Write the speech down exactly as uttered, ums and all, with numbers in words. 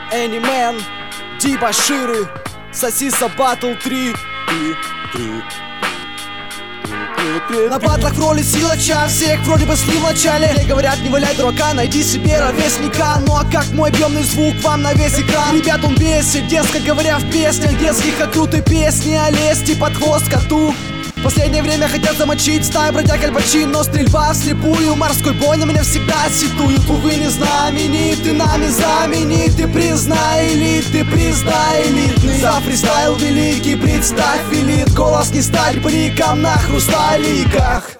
Энимен, Дебоширы, Сосиса Батл три. На батлах в роли силача, всех вроде бы слил в начале. Мне говорят, не валяй дурака, найди себе ровесника. Ну а как мой объемный звук вам на весь экран? Ребят, он бесит, дерзко говоря в песнях детских, а крутые песни о лести под хвост коту. В последнее время хотят замочить стаю бродяг Аль Пачино, но стрельба вслепую, морской бой на меня всегда ситуют. Увы, не знамениты, нами знамениты, признай элиты, признай элитный. За фристайл великий, представь элит, голос не сталь бриком на хрусталиках.